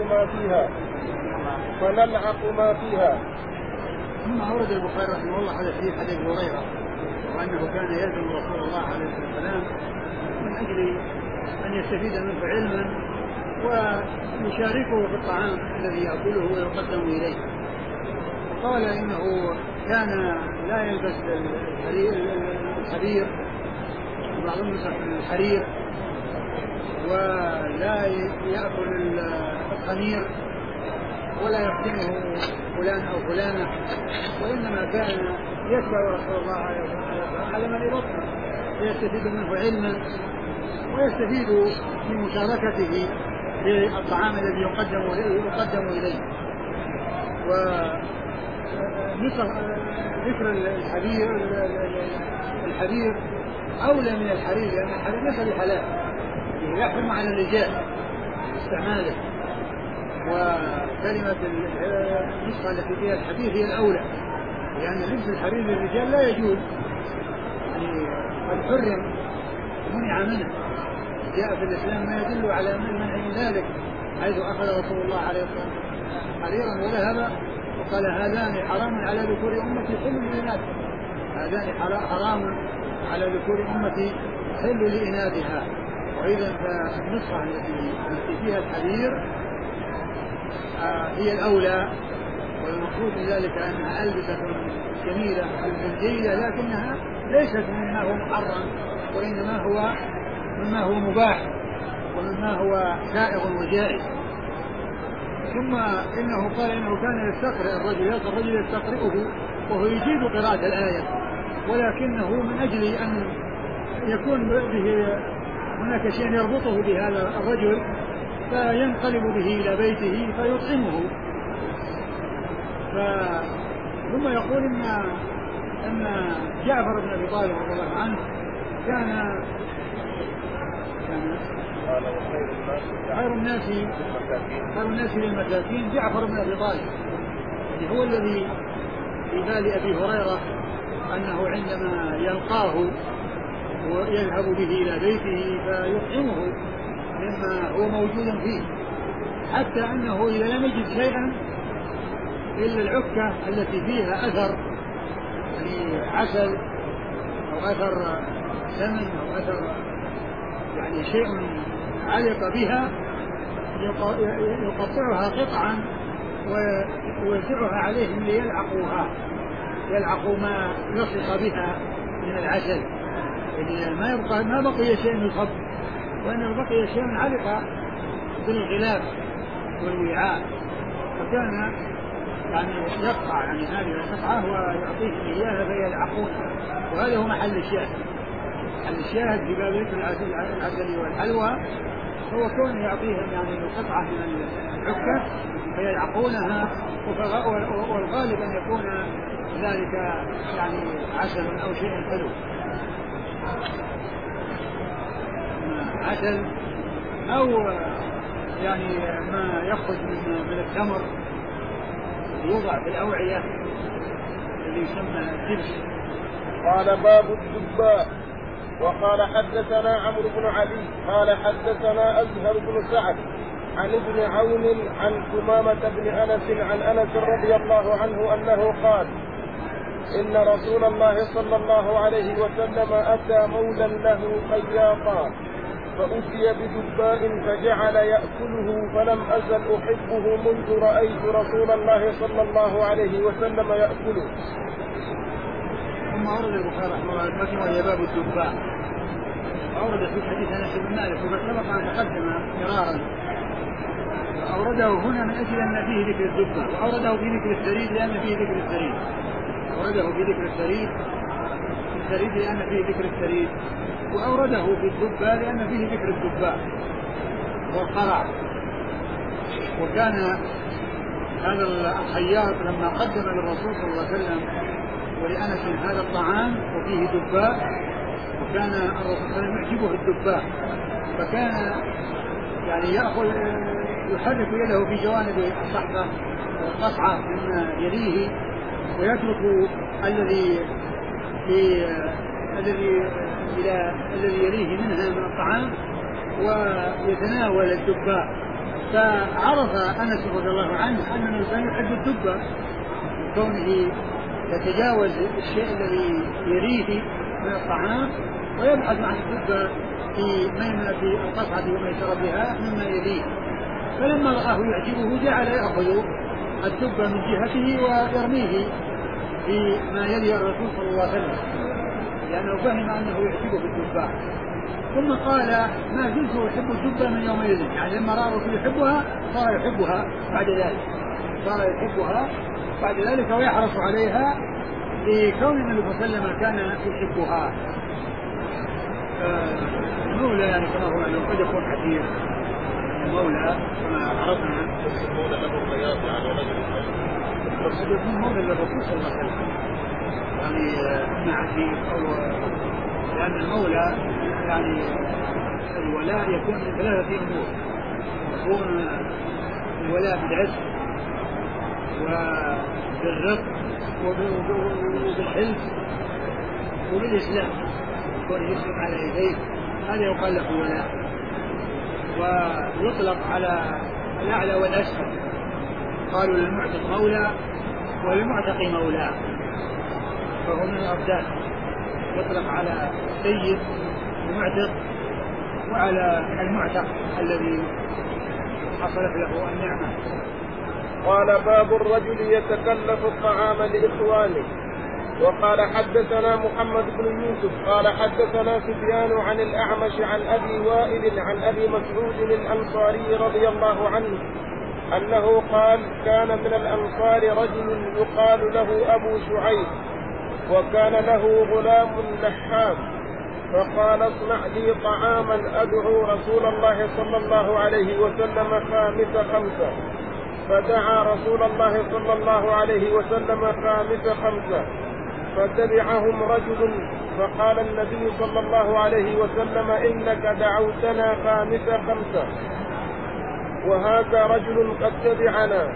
ما فيها. ثم أورد البخاري رحمه الله على حديث هريرة وأنه كان يلزم رسول الله عليه الصلاة والسلام من أجل أن يستفيد منه علما ويشاركه في الطعام الذي يأكله ويقدم إليه. قال إنه كان لا يلبس الحرير بعض النسخ الحرير ولا يأكل الخمير ولا يخدمه فلان أو فلانة، وإنما كان يتبع رسول الله عليه وسلم على من بطنه ليستفيد منه علما ويستفيد من مشاركته في الطعام الذي يقدم إليه. ذكر الحرير أولى من الحرير لأن الحرير ليس بحلال يحرم على الرجال استعماله، وكلمة النسخة التي فيها الحديث هي الأولى لأن لبس الحرير للرجال لا يجوز يعني قد حرم منع منه. جاء في الإسلام ما يدل على المنع من ذلك حيث أخذ رسول الله عليه الصلاة والسلام حريرا وذهب وقال هذان حرام على ذكور أمتي حل لإناثها، هذان حرام على ذكور أمتي حل لإناثها. وإذا فالنسخة التي فيها الحرير هي الأولى، والمقصود من ذلك أنها ألبسة جميلة جيدة لكنها ليست مما هو محرم وإنما هو مما هو مباح ومما هو سائغ وجائز. ثم إنه قال إنه كان يستقرئ الرجل يستقرئه وهو يجيد قراءة الآية، ولكنه من أجل أن يكون به هناك شيء يربطه بهذا الرجل فينقلب به إلى بيته فيطعمه. ثم يقول أن جعفر بن أبي طالب رضي الله عنه كان خير الناس للمساكين جعفر بن أبي طالب، يعني هو الذي في بال أبي هريرة أنه عندما يلقاه ويذهب به إلى بيته فيطعمه مما هو موجود فيه، حتى أنه إذا لم يجد شيئا إلا العكة التي فيها أثر يعني عسل أو أثر سمن أو أثر يعني شيء علق بها يقطعها قطعا ويوزعها عليهم ليلعقوها يلعق ما لصق بها من العسل، يعني ما بقي شيء من الخبز، وإنما بقي شيء علق بالغلاف والوعاء، فكان يعني يقطع يعني هذه القطعة ويعطيهم إياها فيلعقونها. وهذا هو محل الشاهد. محل الشاهد في باب ذكر العسل والحلوى هو كون يعطيهم يعني قطعة من العكة فيلعقونها، والغالب أن يكون ذلك يعني عسل أو شيء حلو، عسل أو يعني ما يخرج من التمر يوضع في الأوعية اللي يسمى الدبس. قال باب الدباء. وقال حدثنا عمرو بن علي قال حدثنا أزهر بن سعد عن ابن عون عن ثمامة بن أنس عن أنس رضي الله عنه أنه قال إن رسول الله صلى الله عليه وسلم أتى مولا له خياطا فأتي بدباء فجعل يأكله فلم أزل أحبه منذ رأيت رسول الله صلى الله عليه وسلم يأكله. ثم أورد البخاري رحمه الله المتن وهي باب الدباء. أورد في حديث أنس بن مالك وقد سبق أن تقدم مرارا، أورده هنا من أجل أن فيه ذكر الدباء، وأورده في ذكر الثريد لأن فيه ذكر الثريد، أورده في ذكر الثريد لأن فيه ذكر الثريد، وأورده في الدباء لأن فيه ذكر الدباء والقرع. وكان هذا الخياط لما قدم للرسول صلى الله عليه وسلم ولأنس هذا الطعام وفيه دباء، وكان الرسول صلى الله عليه وسلم يعجبه الدباء، فكان يعني يحرك يده في جوانب الصحبة والقصعة مما يليه، ويترك الذي يليه منها من الطعام ويتناول الدباء. فعرف أنس رضي الله عنه أن الإنسان يحب الدباء كونه يتجاوز الشيء الذي يليه من الطعام ويبحث عن الدباء في القصعة وميسر بها مما يليه. فلما رآه يعجبه جعل يأخذ الدباء من جهته ويرميه فيما يلي الرسول صلى الله عليه وسلم، لأنه فهم أنه يعجبه الدباء. ثم قال ما زلت أحب الدباء من يومئذ، يعني لما رأى الرسول يحبها صار يحبها بعد ذلك ويحرص عليها لكون النبي صلى الله عليه وسلم كان يحبها. المولى يعني كما هو أنه قد يكون حديث المولى كما عرفنا المولى له خياط يعني قد يكون مولى للرسول صلى الله عليه وسلم، يعني مع لأن المولى يعني الولاء يكون من ثلاثة أمور: يكون الولاء بالعز وبالرق وبالحلف وبالإسلام، يكون يسلم على يديه، هذا يقال له ولاء. ويطلق على الأعلى والأسفل، قالوا للمعتق مولى وللمعتق مولى، فهو من الأرداد، يطلق على السيد المعتق وعلى المعتق الذي حصلت له النعمة. قال باب الرجل يتكلف الطعام لإخوانه. وقال حدثنا محمد بن يوسف قال حدثنا سفيان عن الأعمش عن أبي وائل عن أبي مسعود الأنصاري رضي الله عنه أنه قال كان من الأنصار رجل يقال له أبو شعيب وكان له غلام لحام، فقال اصنع لي طعاما أدعو رسول الله صلى الله عليه وسلم خامس خمسة، فدعا رسول الله صلى الله عليه وسلم خامس خمسة، فتبعهم رجل فقال النبي صلى الله عليه وسلم إنك دعوتنا خامس خمسة وهذا رجل قد تبعنا،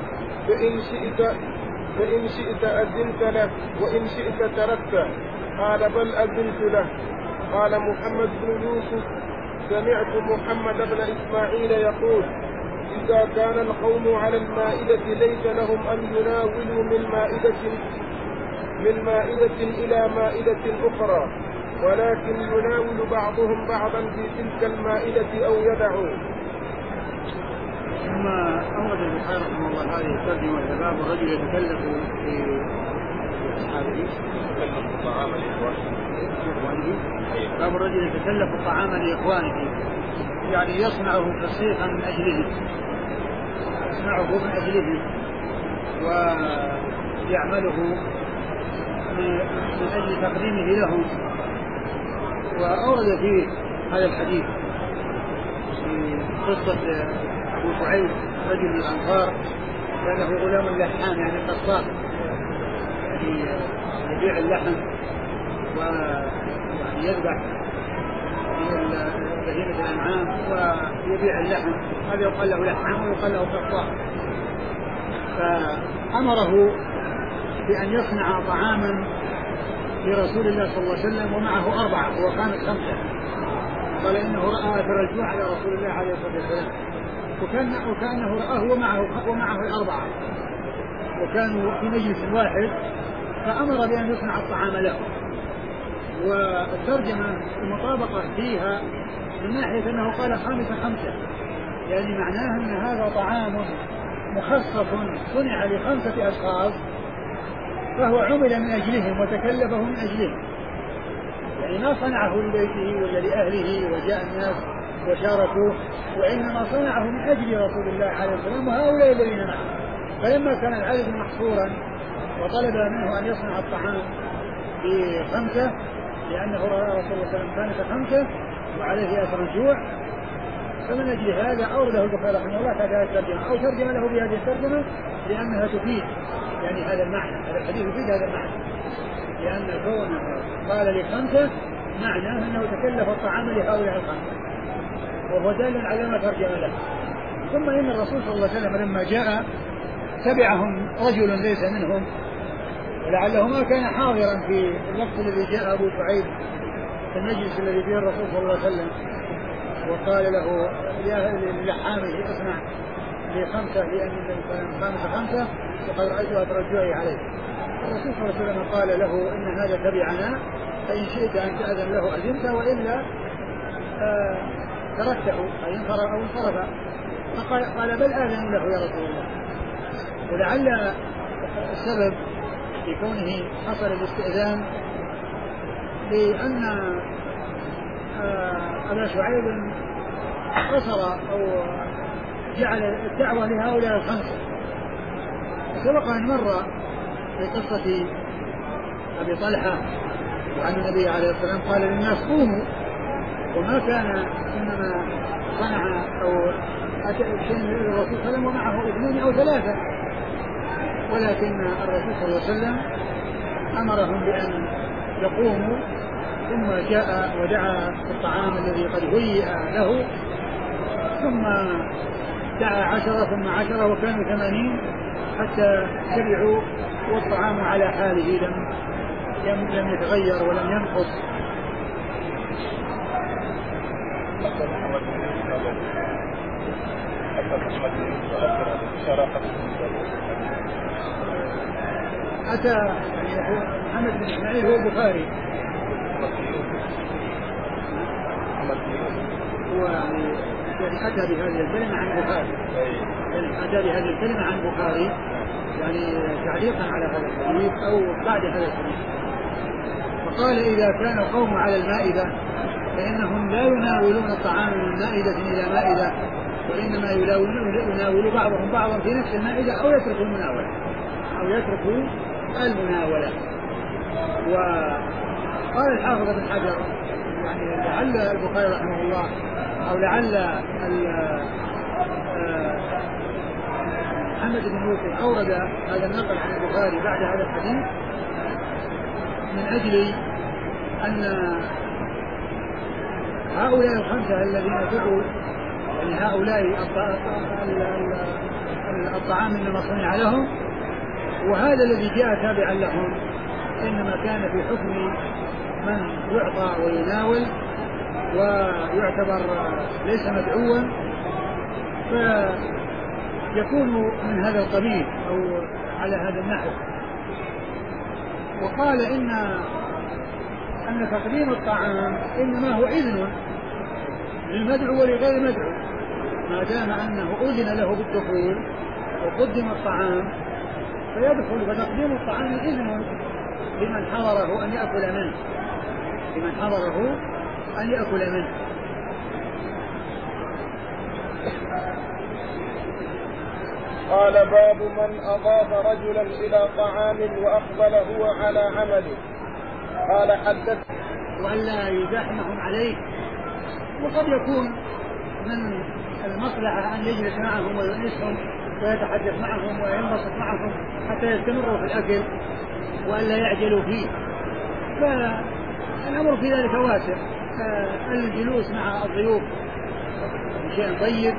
فإن شئت أذنت له وإن شئت تركته. قال بل أذنت له. قال محمد بن يوسف سمعت محمد بن إسماعيل يقول إذا كان القوم على المائدة ليس لهم أن يناولوا من مائدة إلى مائدة أخرى، ولكن يناول بعضهم بعضا في تلك المائدة أو يدعوا. ثم أورد البخاري رحمه الله هذه الترجمة باب الرجل يتكلف في هذه؟ يتكلم الطعام لإخوانه. باب الرجل يتكلف الطعام لإخوانه، يعني يصنعه تصديقا من أجله، يصنعه من أجله ويعمله من أجل تقديمه له. وأورد فيه هذا الحديث في قصة أبو شعيب رجل من الأنصار كان له غلام لحام يعني قصاب، يعني يبيع اللحم ويعني يذبح بهيمة الأنعام ويبيع اللحم، هذا يقال له لحام ويقال له قصاب. فأمره بأن يصنع طعاما لرسول الله صلى الله عليه وسلم ومعه 4 وكانت 5. قال إنه رأى أثر الجوع على رسول الله عليه الصلاة والسلام وكأنه رآه ومعه 4 وكانوا في مجلس واحد، فأمر بأن يصنع الطعام له. والترجمة المطابقة فيها من ناحية أنه قال 5، يعني معناه أن هذا طعام مخصص صنع ل5 أشخاص، فهو عمل من أجلهم وتكلفه من أجلهم، يعني ما صنعه لبيته ولا لأهله وجاء الناس وشاركوه، وإنما صنعه من أجل رسول الله عليه السلام وهؤلاء الذين معه. فلما كان العدد محصورا وطلب منه أن يصنع الطعام ب5 لأنه رأى رسول الله صلى الله عليه وسلم كانت 5 وعليه أثر الجوع، فمن أجل هذا أورده البخاري رحمه الله هذه الترجمة أو ترجم له بهذه الترجمة لأنها تفيد يعني هذا المعنى، هذا الحديث يفيد هذا المعنى، لأن كونه قال ل5 معناه أنه تكلف الطعام لهؤلاء 5 وهو دال على ما ترجم له. ثم إن الرسول صلى الله عليه وسلم لما جاء تبعهم رجل ليس منهم، ولعله ما كان حاضرا في الوقت الذي جاء أبو شعيب في المجلس الذي فيه الرسول صلى الله عليه وسلم، وقال له يا لحامه اصنع ل5 لأن الإنسان 5 وقد رأيت أثر الجوع عليه. الرسول صلى الله عليه وسلم قال له إن هذا تبعنا فإن شئت أن تأذن له أذنت وإلا تركته أي انصرف. فقال بل آذن له يا رسول الله. ولعل السبب في كونه حصل الاستئذان لأن أبا شعيب قصر أو جعل الدعوة لهؤلاء 5. سبق أن مر في قصة أبي طلحة وعن النبي عليه الصلاة والسلام قال للناس قوموا، وما كان إنما صنع أو أتى شيء للرسول صلى الله عليه وسلم ومعه 2 أو 3، ولكن الرسول صلى الله عليه وسلم أمرهم بأن يقوموا، ثم جاء ودعا بالطعام الذي قد هيئ له، ثم دعا 10 ثم 10 وكانوا 80 حتى شبعوا والطعام على حاله لم يتغير ولم ينقص. أتى يعني محمد بن إسماعيل هو البخاري، هو يعني أتى بهذه الكلمة عن البخاري، يعني أتى بهذه الكلمة عن البخاري يعني تعليقا على هذا الحديث أو بعد هذا الحديث. فقال إذا كان القوم على المائدة فإنهم لا يناولون الطعام من مائدة إلى مائدة، وإنما يناول بعضهم بعضا في نفس المائدة أو يتركوا المناولة. وقال الحافظ بن حجر يعني لعل البخاري رحمه الله أو لعل محمد بن يوسف أورد هذا النقل عن البخاري بعد هذا الحديث من أجل أن هؤلاء 5 الذين دعوا يعني هؤلاء الطعام إنما صنع لهم، وهذا الذي جاء تابعا لهم إنما كان في حكم من يعطى ويناول ويعتبر ليس مدعوا، فيكون من هذا القبيل أو على هذا النحو. وقال أن تقديم الطعام إنما هو إذن للمدعو ولغير المدعو، ما دام أنه أذن له بالدخول وقدم الطعام فيدخل، فتقديم الطعام إذن لمن حضره أن يأكل منه، لمن حضره أن يأكل منه. قال باب من أضاف رجلا إلى طعام وأقبل هو على عمله. قال حدث وألا يزاحمهم عليه، وقد يكون من المصلحة أن يجلس معهم ويؤنسهم ويتحدث معهم وينبسط معهم حتى يستمروا في الأكل وألا يعجلوا فيه، فالأمر في ذلك واسع. الجلوس مع الضيوف شيء طيب،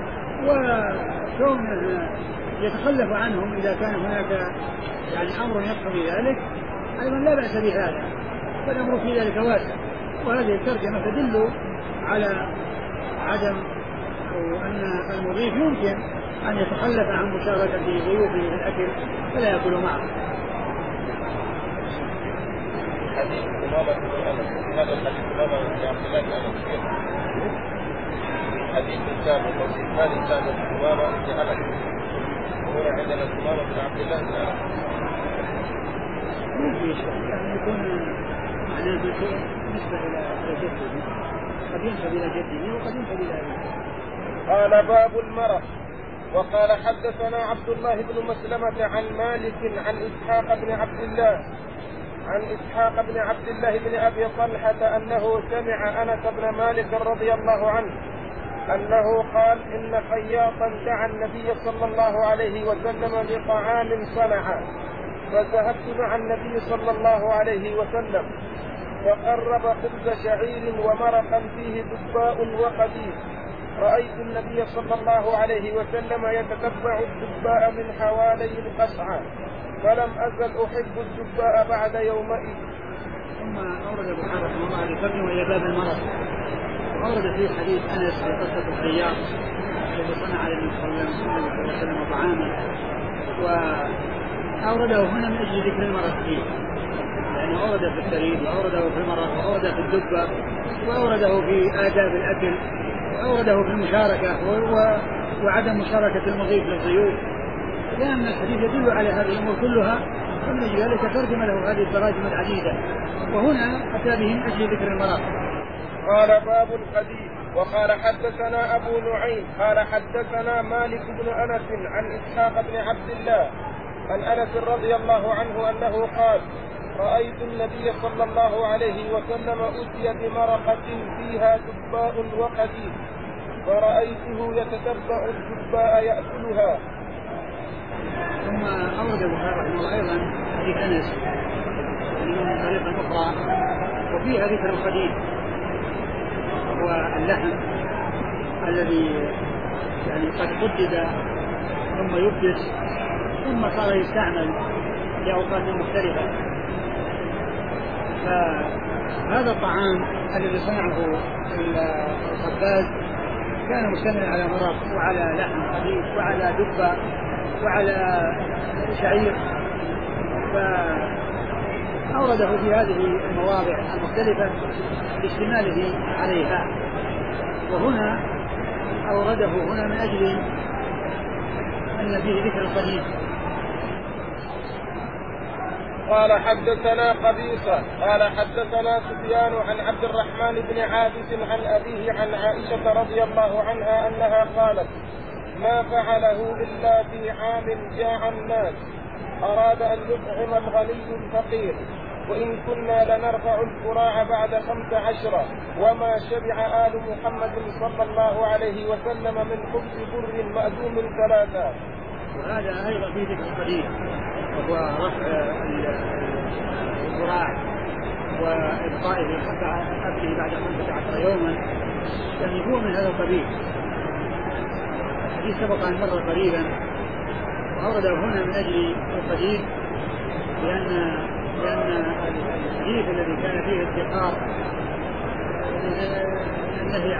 وكونه يتخلف عنهم إذا كان هناك يعني أمر يقتضي ذلك أيضا لا بأس بهذا، فالأمر في ذلك واسع. وهذه الترجمة تدل على عدم أو أن المضيف يمكن أن يتخلف عن مشاركة ضيوفه في الأكل فلا يأكل معه. حديث أمامة بن أنس، هذا الحديث أمامة بن عبد الله بن أنس، حديث السابق وفي هذا السابق أمامة بن أنس، وهنا عندنا أمامة بن عبد الله بن أنس. ممكن يعني يكون معناه نسبة إلى جده، قد ينسب إلى جده وقد ينسب إلى أبيه. قال باب المرض. وقال حدثنا عبد الله بن مسلمة عن مالك عن إسحاق بن عبد الله بن أبي طلحة أنه سمع أنس بن مالك رضي الله عنه أنه قال إن خياطا دعا النبي صلى الله عليه وسلم بطعام صنع، فذهبت مع النبي صلى الله عليه وسلم فقرب خبز شعير ومرقا فيه دباء وقديد، رأيت النبي صلى الله عليه وسلم يتتبع الدباء من حوالي القصعة، فلم أزل أحب الدباء بعد يومئذ. ثم أورد البخاري رحمه الله بفضل وإلى باب المرض، وأورد فيه حديث أنس في قصة الخياط الذي صنع على النبي صلى الله عليه وسلم طعاما، وأورده هنا من أجل ذكر المرض فيه، يعني أورده في الثريد وأورده في المرض وأورده في الدبة وأورده في آداب الأكل وأورده في المشاركة وعدم مشاركة المضيف للضيوف، لأن الحديث يدل على هذه الأمور كلها، ومن أجل ذلك ترجم له هذه التراجم العديدة، وهنا أتى به من أجل ذكر المرض. قال باب القديد. وقال حدثنا أبو نعيم قال حدثنا مالك بن أنس عن إسحاق بن عبد الله عن أنس رضي الله عنه أنه قال رأيت النبي صلى الله عليه وسلم أتي بمرقة فيها دباء وقديد، فرأيته يتتبع الدباء يأكلها. ثم أورد البخاري رحمه الله أيضا حديث أنس من طريقة أخرى وفيها ذكر القديد واللحم الذي يعني قد قدد ثم يبدس ثم صار يستعمل في أوقات مختلفة. فهذا الطعام الذي صنعه الخباز كان مشتملا على مرق وعلى لحم خفيف وعلى دبة وعلى شعير، فأورده في هذه المواضع المختلفة لاشتماله عليها، وهنا أورده هنا من أجل أن فيه ذكر القديم. قال حدثنا قبيصة قال حدثنا سفيان عن عبد الرحمن بن عابس عن أبيه عن عائشة رضي الله عنها أنها قالت ما فعله إلا في عام جاع الناس، أراد أن يطعم الغني الفقير، وإن كنا لنرفع الكراع بعد 15 وما شبع آل محمد صلى الله عليه وسلم من خبز بر مأدوم 3. وهذا أيضا في ذكر القديم وهو رفع الكراع وإبقائه حتى أكله بعد 15 يوما، يعني هو من هذا القبيل. الحديث سبق أن مر قريبا وأورده هنا من أجل القديم، لأن الحديث الذي كان فيه الدقار النهي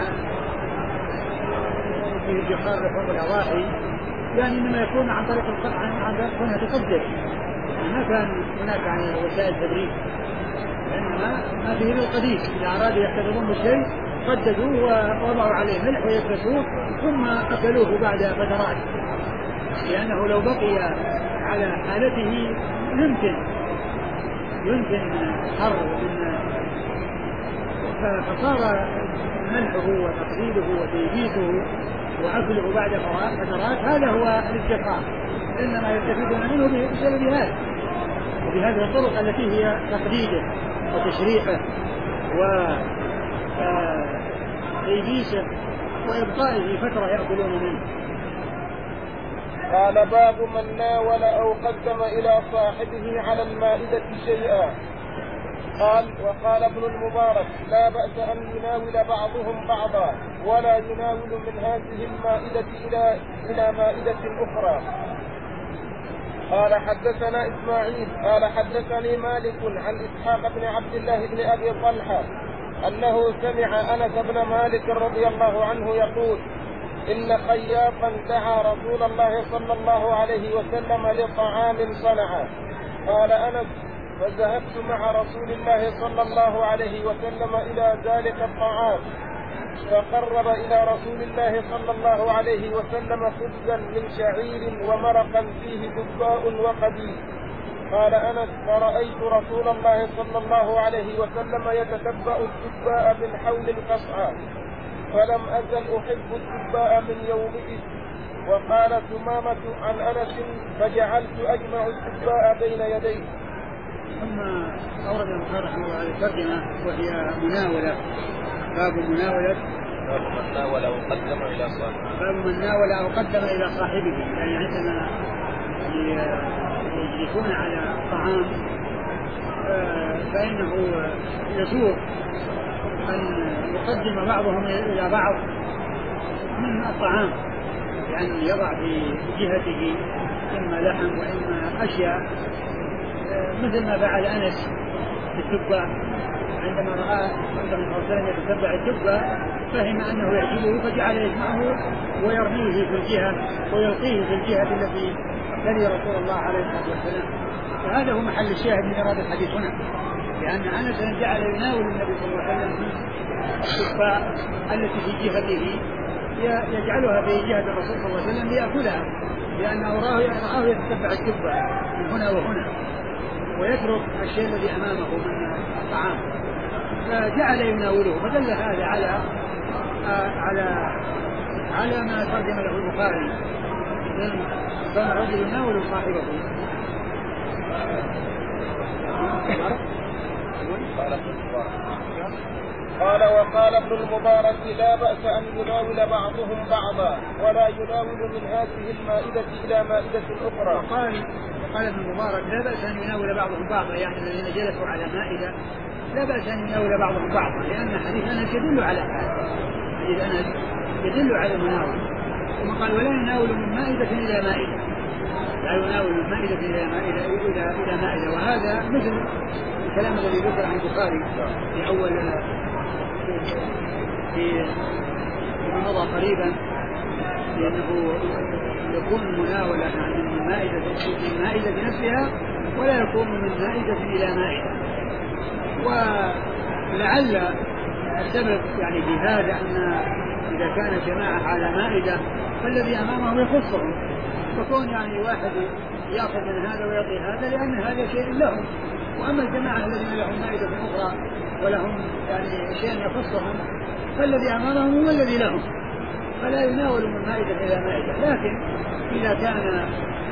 فيه الدقار لحوم الأضاحي، يعني إنما يكون عن طريق عن طريق كونها تقدر، ما كان هناك عن وسائل تدريب، لأنما ما فيه القديم إذا أرادوا يحتفظون بالشيء قددوه ووضعوا عليه ملح ويكبسوه ثم أكلوه بعد فترات، لأنه لو بقي على حالته يمكن يمكن حر فصار منحه وتقليده وتيجيزه وأكله بعد فترات هذا هو الادخار، إنما يستفيدون منه بسبب هذا وبهذه الطرق التي هي تقليده وتشريحه وتيجيزه وإبقائه فترة يأكلون منه. قال باب من ناول أو قدم إلى صاحبه على المائدة شيئا. قال وقال ابن المبارك لا بأس أن يناول بعضهم بعضا ولا يناول من هذه المائدة إلى مائدة أخرى. قال حدثنا إسماعيل قال حدثني مالك عن إسحاق بن عبد الله بن أبي طلحة أنه سمع أنس بن مالك رضي الله عنه يقول إن خياطا دعا رسول الله صلى الله عليه وسلم لطعام صنعه. قال أنس فذهبت مع رسول الله صلى الله عليه وسلم إلى ذلك الطعام فقرب إلى رسول الله صلى الله عليه وسلم خبزا من شعير ومرقا فيه دباء وقديد. قال أنس فرأيت رسول الله صلى الله عليه وسلم يتتبأ الدباء من حول القصعة فلم أزل أحب الدباء من يومئذ. وقال ثمامة عن أنس فجعلت أجمع الدباء بين يديه. ثم أورد البخاري رحمه الله الترجمة وهي مناولة باب مناولة باب من ناول أو قدم إلى صاحبه. باب من ناول أو قدم إلى صاحبه، يعني عندما يجلسون على طعام فإنه يسوق أن يقدم بعضهم إلى بعض من الطعام، يعني يضع في جهته إما لحم وإما أشياء مثل ما فعل أنس بالدباء عندما رأى صلى الله عليه وسلم يتتبع الدباء فهم أنه يعجبه فجعل يجمعه ويرميه في الجهة ويلقيه في الجهة التي تلي رسول الله عليه الصلاة والسلام. فهذا هو محل الشاهد من إرادة الحديث هنا، لأن أنس جعل يناول النبي صلى الله عليه وسلم الدباء التي في جهته يجعلها في جهة الرسول صلى الله عليه وسلم ليأكلها، لأنه رآه يتتبع الدباء من هنا وهنا ويترك الشيء الذي أمامه من الطعام، فجعل يناوله. فدل هذا على ما ترجم له البخاري كان الرجل يناول صاحبه. قال وقال ابن المبارك لا بأس أن يناول بعضهم بعضا ولا يناول من هذه المائدة إلى مائدة أخرى. قال ابن المبارك لا بأس أن يناول بعضهم بعضا، يعني الذين جلسوا على مائدة لا بأس أن يناول بعضهم بعضا، لأن حديث أنس يدل على هذا، حديث أنس يدل على المناول. ثم قال ولا يناول من مائدة إلى مائدة، لا يناول من مائدة إلى مائدة، وهذا مثل الكلام الذي ذكر عن البخاري في أول في مضى قريبا، لأنه يكون مناولة من مائدة نفسها ولا يكون من مائدة إلى مائدة. ولعل السبب يعني في هذا أن إذا كان جماعة على مائدة فالذي أمامهم يخصهم، فكون يعني واحد يأخذ من هذا ويعطي هذا لأن هذا شيء لهم، وأما الجماعة الذين لهم مائدة أخرى ولهم يعني شيء يخصهم فالذي أمامهم هو الذي لهم، فلا يناول من مائدة إلى مائدة. لكن إذا كان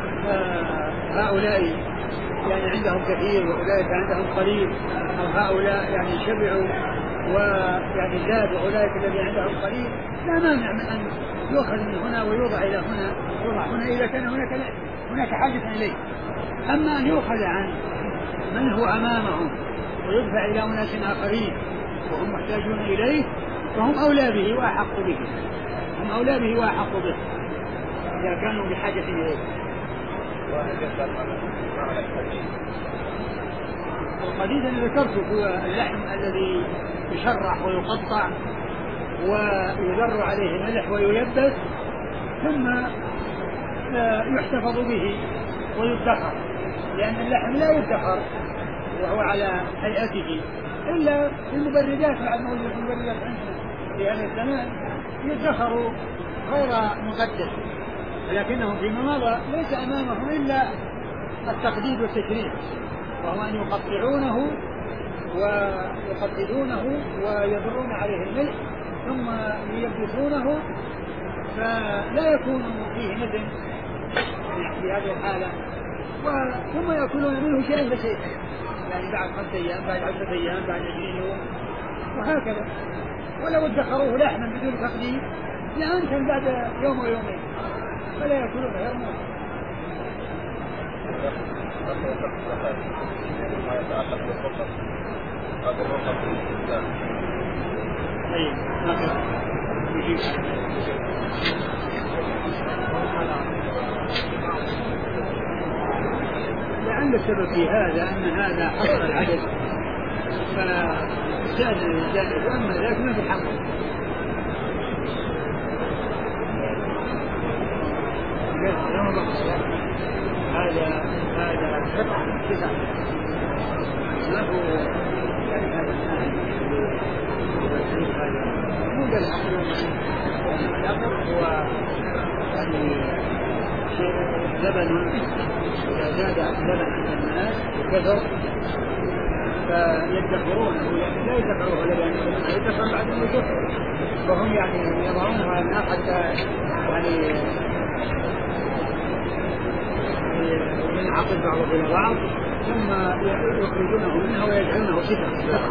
هؤلاء يعني عندهم كثير وأولئك عندهم قليل، أو هؤلاء يعني شبعوا ويعني زاد وأولئك الذين عندهم قليل، لا مانع من أن يؤخذ من هنا ويوضع إلى هنا، يوضع هنا إذا كان هناك حاجة إليه. أما أن يؤخذ عن من هو أمامهم ويدفع إلى أناس آخرين وهم محتاجون إليه فهم أولى به وأحق به، هم أولى به وأحق به إذا كانوا بحاجة إليه. القديد الذي ذكرته هو اللحم الذي يشرح ويقطع ويذر عليه الملح ويلبس ثم يحتفظ به ويدخر، لأن اللحم لا يدخر وهو على هيئته إلا في المبردات، مع الموجود في المبردات عندنا في هذا الزمان يدخر غير مقدس، لكنهم فيما مضى ليس أمامهم إلا التقديد والتشريف، وهو أن يقطعونه ويقطعونه ويضرون عليه الملح ثم يلبسونه فلا يكون فيه ندم في هذه الحالة، ثم يأكلون منه شيئا فشيئا، يعني بعد 5 أيام، بعد 10 أيام، بعد 20 يوم وهكذا. ولو ادخروه لحما بدون تقديم لأنتم بعد يوم ويومين فلا يأكلون يرمون. ما يتعلق بالفقر هذا الوقت في الإسلام. طيب لعل السبب في هذا أن هذا حصر العدد فجاز جائز، وأما ذاك ما في حق. هذا قطعة 9 له يعني هذا موجة العقل هو يعني شيء لبن إذا زاد اللبن عند الناس كثر فيدخرونه، يعني لا يدخروه لبن يدخر بعد الوجود، وهم يعني يضعونها على النار حتى يعني ينعقد بعضه إلى بعض ثم يخرجونه منها ويجعلونه صفة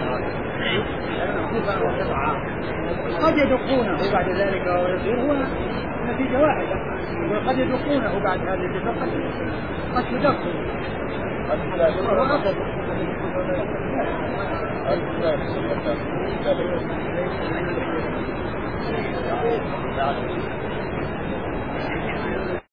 وقطعة. قد يدقونه بعد ذلك ويصير هو نتيجة واحدة، وقد يدقونه بعد هذه الصفة قد تدقه وهو أقل.